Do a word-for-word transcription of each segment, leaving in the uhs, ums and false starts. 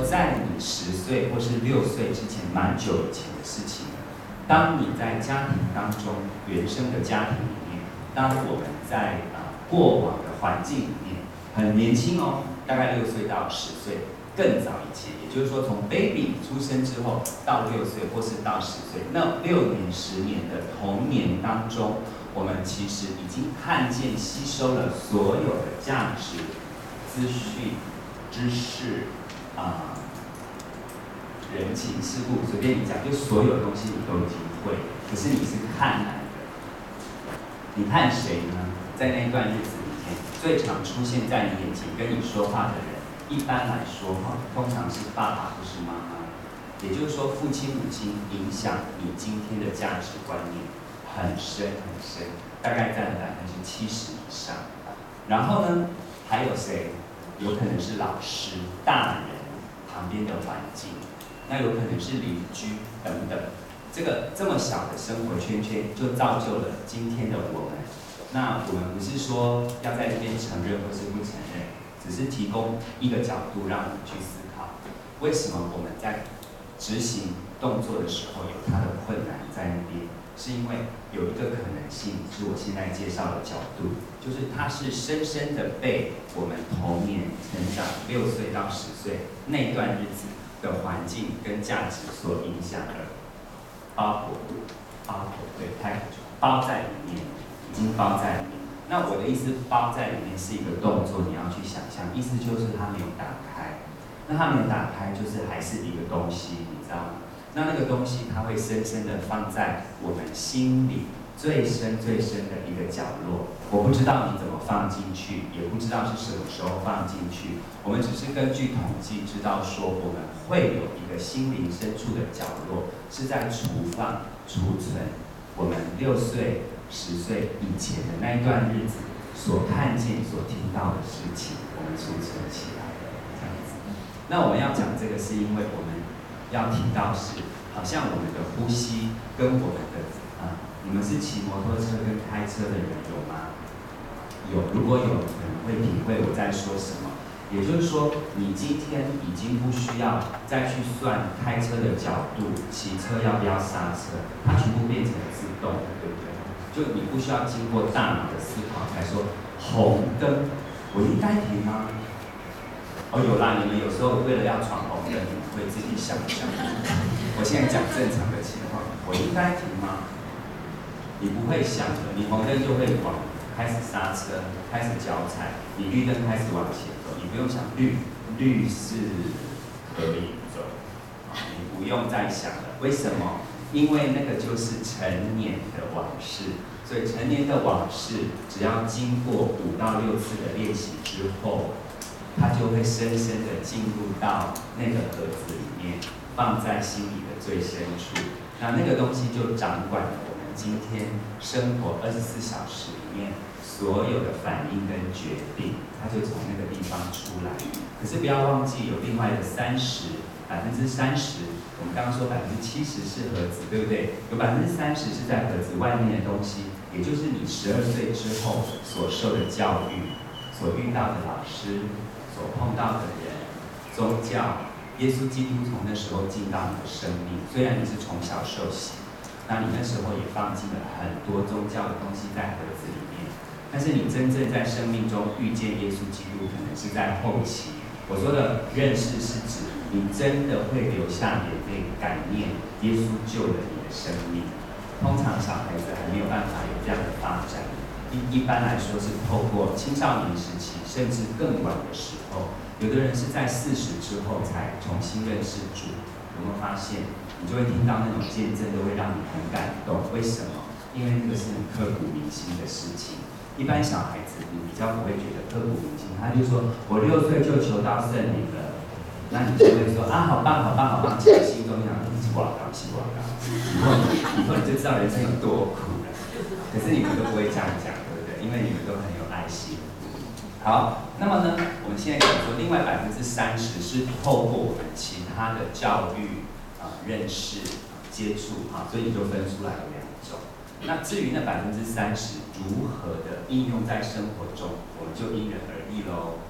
在你十岁或是六岁之前，蛮久以前的事情了。当你在家庭当中，原生的家庭里面，当我们在啊、呃、过往的环境里面，很年轻哦，大概六岁到十岁，更早以前，也就是说从 baby 出生之后到六岁或是到十岁，那六年、十年的童年当中，我们其实已经看见、吸收了所有的价值、资讯、知识啊。呃人情世故，随便你讲，就所有东西你都已经会，可是你是看来的。你看谁呢？在那段日子里面，最常出现在你眼前跟你说话的人，一般来说哈，通常是爸爸或是妈妈。也就是说，父亲、母亲影响你今天的价值观念很深很深，大概占了百分之七十以上。然后呢，还有谁？有可能是老师、大人旁边的环境。那有可能是邻居等等，这个这么小的生活圈圈，就造就了今天的我们。那我们不是说要在这边承认或是不承认，只是提供一个角度让我们去思考，为什么我们在执行动作的时候有它的困难在那边，是因为有一个可能性，是我现在介绍的角度，就是它是深深的被我们童年成长六岁到十岁那段日子的环境跟价值所影响而包裹，包裹对，太包在里面，已经包在里面。那我的意思，包在里面是一个动作，你要去想象，意思就是它没有打开。那它没有打开，就是还是一个东西，你知道吗？那那个东西，它会深深的放在我们心里最深最深的一个角落。我不知道你怎么放进去，也不知道是什么时候放进去。我们只是根据统计知道说，我们会有一个心灵深处的角落，是在储放、储存我们六岁、十岁以前的那一段日子所看见、所听到的事情，我们储存起来的这样子。那我们要讲这个，是因为我们要提到是，好像我们的呼吸跟我们的啊，你们是骑摩托车跟开车的人有吗？有，如果有，可能会体会我在说什么。也就是说，你今天已经不需要再去算开车的角度，骑车要不要刹车，它全部变成自动的，对不对？就你不需要经过大脑的思考，才说红灯，我应该停吗？哦，有啦，你们有时候为了要闯红灯，你们会自己想一想。我现在讲正常的情况，我应该停吗？你不会想的，你红灯就会往。开始刹车，开始脚踩，你绿灯开始往前走，你不用想绿，绿是可以走，你不用再想了。为什么？因为那个就是成年的往事，所以成年的往事，只要经过五到六次的练习之后，它就会深深的进入到那个盒子里面，放在心里的最深处。那那个东西就掌管了我们今天生活二十四小时里面所有的反应跟决定，它就从那个地方出来。可是不要忘记有另外的三十百分之三十，我们刚刚说百分之七十是盒子，对不对？有百分之三十是在盒子外面的东西，也就是你十二岁之后所受的教育，所遇到的老师，所碰到的人，宗教。耶稣基督从那时候进到你的生命，虽然你是从小受洗，那你那时候也放进了很多宗教的东西在盒子里面，但是你真正在生命中遇见耶稣基督，可能是在后期。我说的认识是指你真的会流下眼泪，感念耶稣救了你的生命。通常小孩子还没有办法有这样的发展，一一般来说是透过青少年时期，甚至更晚的时候。有的人是在四十之后才重新认识主，有没有发现？你就会听到那种见证，都会让你很感动。为什么？因为那个是很刻骨铭心的事情。一般小孩子你比较不会觉得刻骨铭心，他就说我六岁就求到圣灵了，那你就会说啊，好棒，好棒，好棒。其实心中想，你是广告，是广告。以后以后你就知道人生有多苦了。可是你们都不会这样讲，对不对？因为你们都很有爱心。好，那么呢，我们现在讲说，另外百分之三十是透过我们其他的教育啊、呃、认识、啊、接触啊，所以你就分出来有两种。那至于那百分之三十如何的应用在生活中，我们就因人而异喽。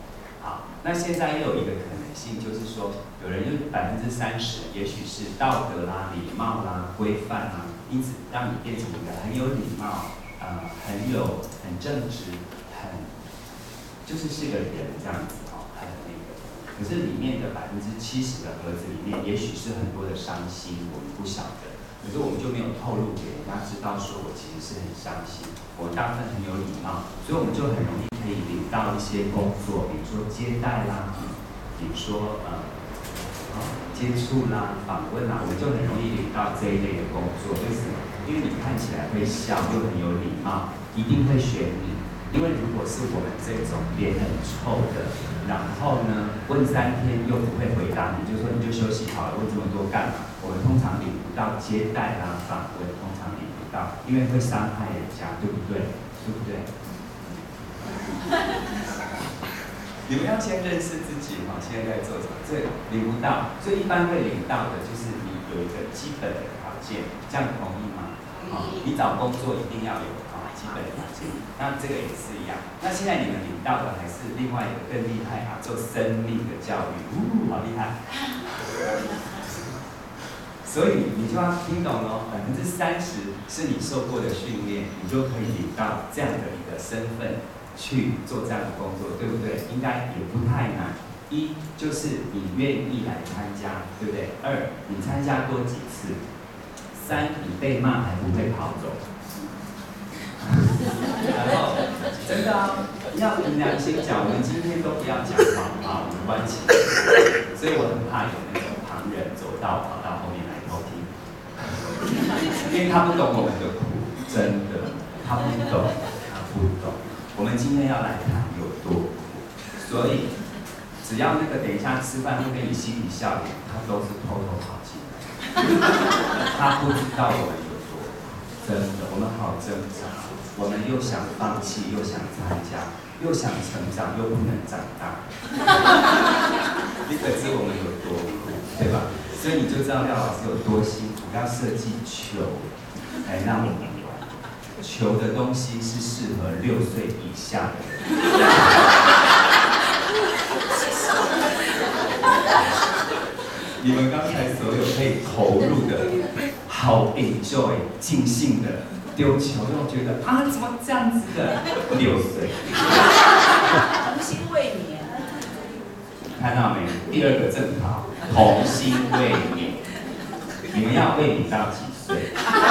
好，那现在又有一个可能性，就是说，有人用百分之三十，也许是道德啦、礼貌啦、规范啦，因此让你变成一个很有礼貌、呃，很有、很正直、很就是是个人这样子哦，很那个。可是里面的百分之七十的盒子里面，也许是很多的伤心，我们不晓得。可是我们就没有透露给人家知道，说我其实是很伤心，我大部分很有礼貌，所以我们就很容易可以领到一些工作，比如说接待啦，比如说呃，呃接触啦、访问啦，我们就很容易领到这一类的工作。为什么？因为你看起来会笑，又很有礼貌，一定会选你。因为如果是我们这种脸很臭的，然后呢问三天又不会回答你，就说你就休息好了，问这么多干嘛？我们通常领不到接待啦、访问，通常领不到，因为会伤害人家，对不对？对不对？你们要先认识自己哈，现在在做什么？这领不到，所以一般会领到的就是你有一个基本的条件，这样同意吗？好，你找工作一定要有啊基本条件，那这个也是一样。那现在你们领到的还是另外一个更厉害啊，做生命的教育，呜，好厉害！所以你就要听懂哦，百分之三十是你受过的训练，你就可以领到这样的一个身份去做这样的工作，对不对？应该也不太难。一就是你愿意来参加，对不对？二你参加多几次。三你被骂还不会跑走。然后真的啊，要凭良心讲，我们今天都不要讲谎话，我们关起来。所以我很怕有那种旁人走道跑到后面来偷听，因为他不懂我们的苦，真的，他不懂，他不懂。我们今天要来谈有多苦，所以只要那个等一下吃饭会跟你嬉皮笑脸，他都是偷偷跑进来。他不知道我们有多苦，真的，我们好挣扎，我们又想放弃，又想参加，又想成长，又不能长大。你可知我们有多苦，对吧？所以你就知道廖老师有多辛苦，要设计球来让我们玩。球的东西是适合六岁以下的人。你们刚才所有可以投入的、好 enjoy、尽兴的丢球，让我觉得啊，怎么这样子的？六岁， 童心未泯。 看到没？第二个正好，童心未泯。你们要未泯到几岁？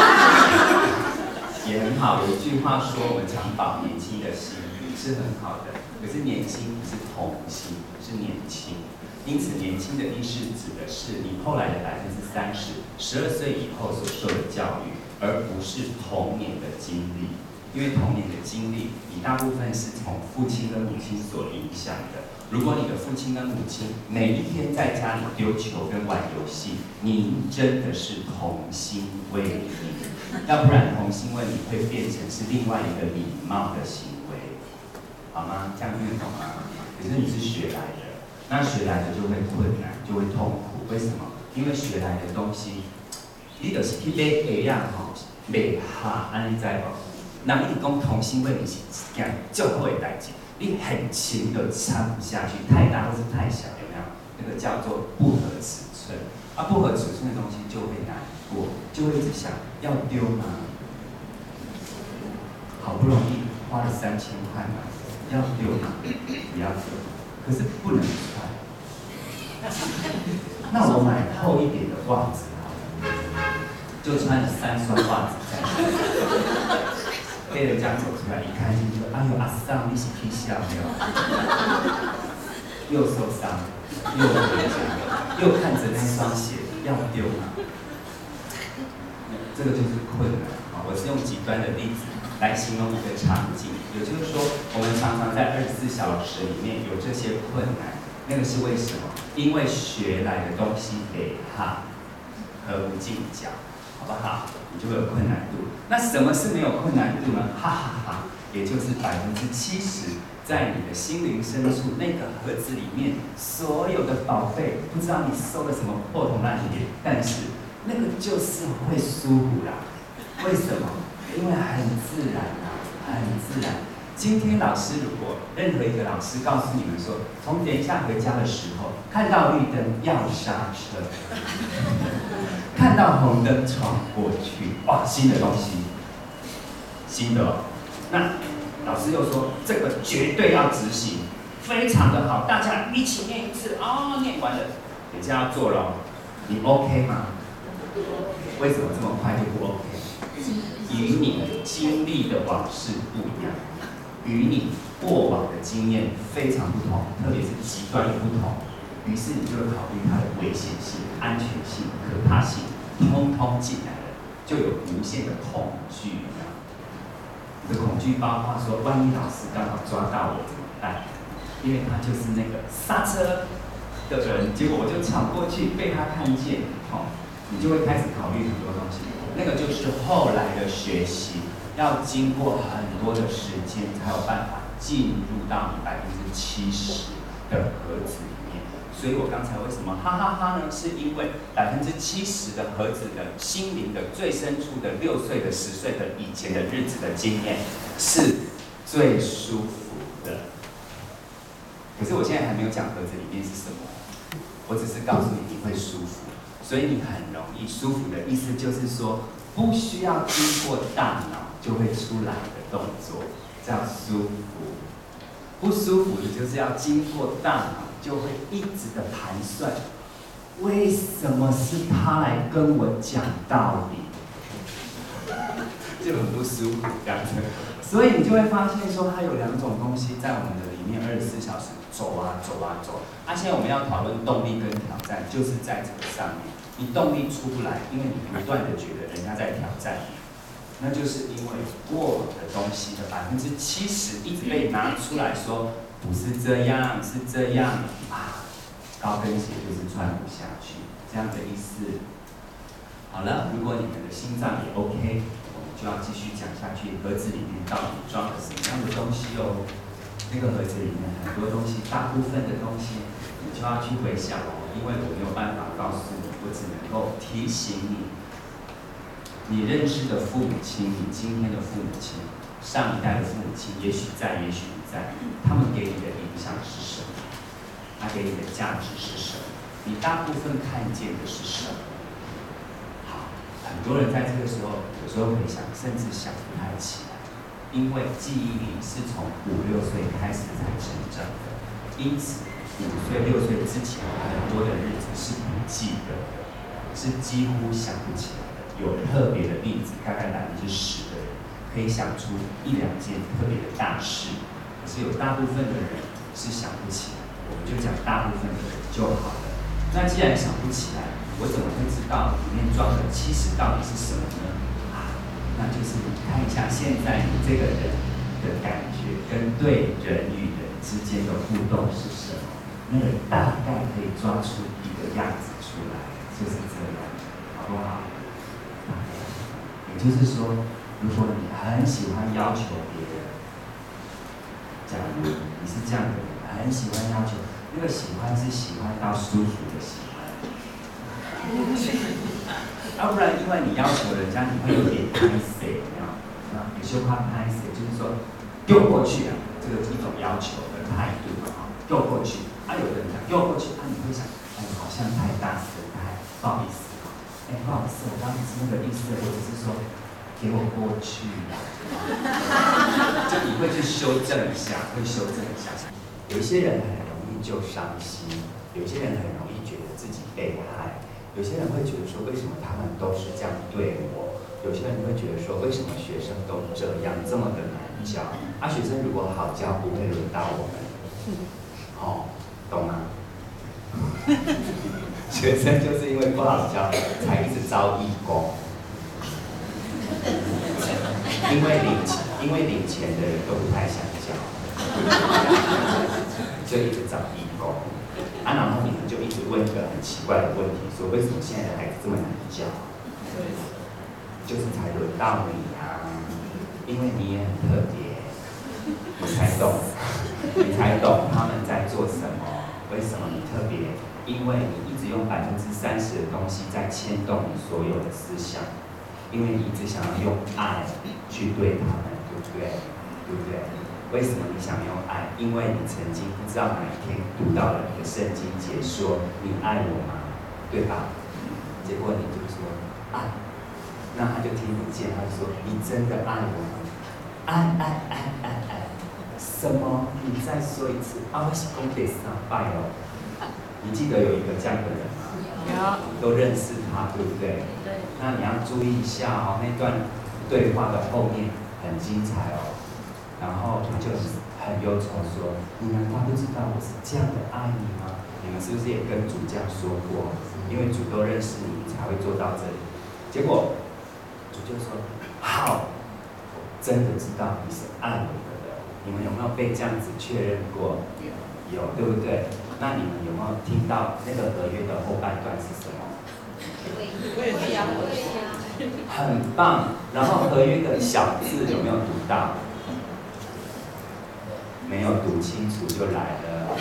也很好。有一句话说，我们常保年轻的心是很好的，可是年轻不是童心，是年轻。因此，年轻的意识指的是你后来的百分之三十，十二岁以后所受的教育，而不是童年的经历。因为童年的经历，你大部分是从父亲跟母亲所影响的。如果你的父亲跟母亲每一天在家里丢球跟玩游戏，你真的是童心未泯。要不然，童心未泯会变成是另外一个礼貌的行为，好吗？这样听得懂吗？可是你是学来的。那学来的就会困难，就会痛苦。为什么？因为学来的东西，你就是去买鞋啊吼，买哈，安尼知无？人一直讲童心未泯是一件足好的代志，你很轻就撑不下去，太大或是太小，有没有？那个叫做不合尺寸。啊，不合尺寸的东西就会难过，就会一直想要丢吗？好不容易花了三千块买，要丢吗？不要丢。可是不能穿，那我买厚一点的袜子好了，就穿三双袜子在那，被人家走出来一看就说：“哎呦，阿桑，你是去笑没有？”又受伤，又回家，又看着那双鞋要丢吗？这个就是困难啊！我是用极端的例子来形容一个场景，也就是说，我们常常在二十四小时里面有这些困难，那个是为什么？因为学来的东西给他和不进脚，好不好？你就会有困难度。那什么是没有困难度呢？哈哈哈，也就是百分之七十，在你的心灵深处那个盒子里面，所有的宝贝，不知道你收了什么破铜烂铁，但是那个就是会舒服啦。为什么？因为很自然啊，很自然。 今天老师如果任何一个老师告诉你们说，从等一下回家的时候看到绿灯要刹车，看到红灯闯过去，哇，新的东西，新的哦。那老师又说这个绝对要执行，非常的好，大家一起念一次哦，念完了，等一下要做了，你 OK 吗？为什么这么快就不 OK？ 与你经历的往事不一样，与你过往的经验非常不同，特别是极端的不同。于是你就会考虑它的危险性、安全性、可怕性，通通进来了，就有无限的恐惧。你的恐惧包括说，万一老师刚好抓到我怎么办？因为他就是那个刹车的人，结果我就闯过去，被他看见，哦，你就会开始考虑很多东西。那个就是后来的学习，要经过很多的时间，才有办法进入到你百分之七十的盒子里面。所以我刚才为什么哈哈哈呢？是因为百分之七十的盒子的心灵的最深处的六岁的、十岁的以前的日子的经验，是最舒服的。可是我现在还没有讲盒子里面是什么，我只是告诉你你会舒服。所以你很容易舒服的意思就是说，不需要经过大脑就会出来的动作叫舒服。不舒服的就是要经过大脑，就会一直的盘算，为什么是他来跟我讲道理，就很不舒服这样子。所以你就会发现说，它有两种东西在我们的里面二十四小时走啊走啊走。啊，现在我们要讨论动力跟挑战，就是在这个上面。你动力出不来，因为你不断的觉得人家在挑战你，那就是因为过往的东西的百分之七十一直被拿出来说，不是这样，是这样啊，高跟鞋就是穿不下去，这样的意思。好了，如果你们的心脏也 OK， 我们就要继续讲下去。盒子里面到底装了什么样的东西哦？那个盒子里面很多东西，大部分的东西你就要去回想哦，因为我没有办法告诉你，我只能够提醒你。你认识的父母亲，你今天的父母亲，上一代的父母亲，也许在，也许不在，他们给你的影响是什么？他给你的价值是什么？你大部分看见的是什么？好，很多人在这个时候，有时候回想，甚至想不太起来，因为记忆力是从五六岁开始才成长的，因此五岁、六岁之前很多的日子是不记得的，是几乎想不起来的。有特别的例子，大概百分之十的人可以想出一两件特别的大事，可是有大部分的人是想不起来。我们就讲大部分的人就好了。那既然想不起来，我怎么会知道里面装的七十到底是什么呢？啊，那就是你看一下现在你这个人的感觉跟对人与人之间的互动是什么，那个大概可以抓出一个样子出来，就是这样，好不好？也就是说，如果你很喜欢要求别人，假如你是这样的人，很喜欢要求，那个喜欢是喜欢到舒服的喜欢，要不然因为你要求人家，你会有点拍谁，有没有？啊，有些话拍谁，就是说丢过去啊，这个是一种要求的态度啊，丢过去。啊，有的人讲丢过去，啊，你会想，哎，好像太大声，太不好意思。哎，不好意思，我刚刚是那个意思，我只是说给我过去啦。就你会去修正一下，会修正一下。有一些人很容易就伤心，有些人很容易觉得自己被害，有些人会觉得说为什么他们都是这样对我，有些人会觉得说为什么学生都这样这么的难教？啊，学生如果好教，不会轮到我们。哦，懂吗？学生就是因为不好教，才一直招义工。因为领因为领钱的人都不太想教，所以一直找义工。啊，然后你们就一直问一个很奇怪的问题，说为什么现在的孩子这么难教？就是才轮到你啊，因为你也很特别，你才懂，你才懂他们在做什么，为什么你特别？因为你一直用百分之三十的东西在牵动你所有的思想，因为你一直想要用爱去对他们，对不对？对不对？ 为什么你想用爱？因为你曾经不知道哪一天读到了一个圣经节说你爱我吗？对吧？结果你就说爱，那他就听不见，他就说你真的爱我吗？爱爱爱爱爱，什么？你再说一次啊！我是讲第三拜哦。你记得有一个这样的人吗？有，都认识他，对不对？对。那你要注意一下哦，那段对话的后面很精彩哦。然后他就很忧愁说：“你难道不知道我是这样的爱你吗？”你们是不是也跟主这样说过？因为主都认识你，你才会做到这里。结果主就说：“好，我真的知道你是爱我的。”你们有没有被这样子确认过？有，有，对不对？那你们有没有听到那个合约的后半段是什么？很棒。然后合约的小字有没有读到？没有读清楚就来了，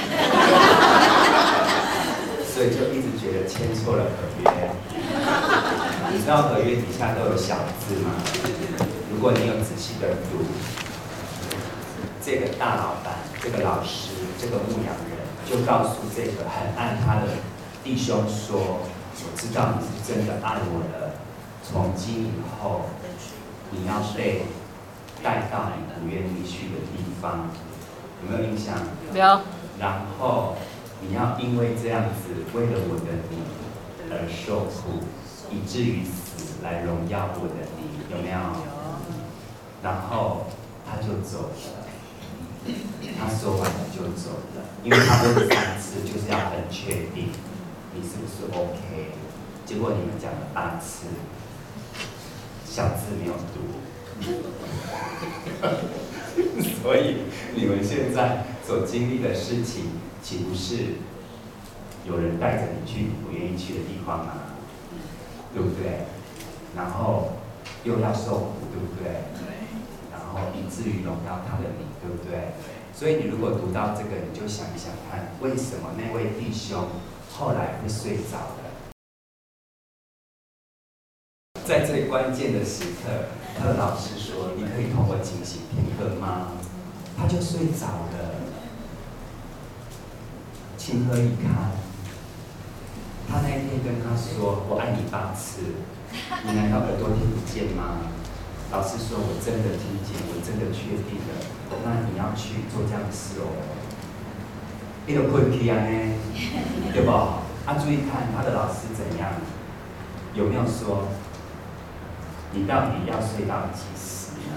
所以就一直觉得签错了合约。你知道合约底下都有小字吗？如果你有仔细的读，这个大老板、这个老师、这个牧羊人，就告诉这个很爱他的弟兄说：“我知道你是真的爱我的，从今以后，你要被带到你不愿意去的地方。”有没有印象？ 有。 然后你要因为这样子，为了我的你而受苦，以至于死来荣耀我的你，有没有？然后他就走了。他说完了就走了，因为他问三次，就是要很确定你是不是 OK。结果你们讲了八次，小字没有读。所以你们现在所经历的事情，岂不是有人带着你去你不愿意去的地方吗？对不对？然后又要受苦，对不对？然后以至于荣耀他的你，对不对？所以你如果读到这个，你就想一想看，为什么那位弟兄后来会睡着了？在最关键的时刻，他的老师说：“你可以同我警醒片刻吗？”他就睡着了，情何以堪？他那一天跟他说：“我爱你八次，你难道耳朵听不见吗？”老师说：“我真的听见，我真的确定了。那你要去做这样的事哦。”你就困去啊呢，对不？啊，注意看他的老师怎样，有没有说？你到底要睡到几时呢？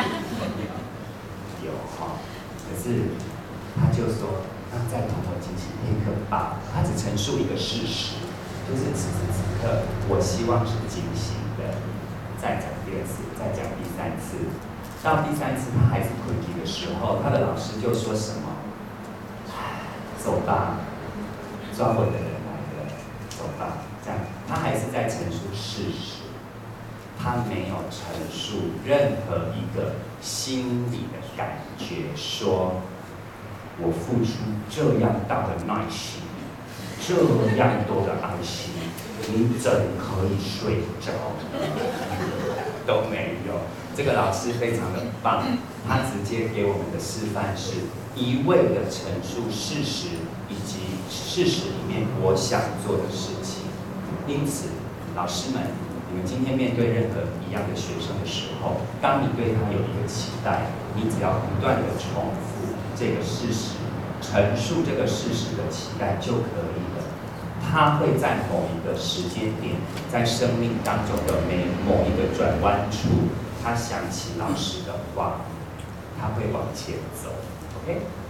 有哈，可是他就说，那再同我进行片刻吧。他只陈述一个事实，就是此时此刻，我希望是警醒的。再讲第二次，再讲第三次，到第三次他还是困局的时候，他的老师就说什么？走吧，抓我的人来了，走吧。这样，他还是在陈述事实。他没有陈述任何一个心里的感觉，说我付出这样大的耐心，这样多的爱心，你怎可以睡着？都没有。这个老师非常的棒，他直接给我们的示范是一味的陈述事实，以及事实里面我想做的事情。因此，老师们。你们今天面对任何一样的学生的时候，当你对他有一个期待，你只要不断的重复这个事实，陈述这个事实的期待就可以了。他会在某一个时间点，在生命当中的每某一个转弯处，他想起老师的话，他会往前走。OK。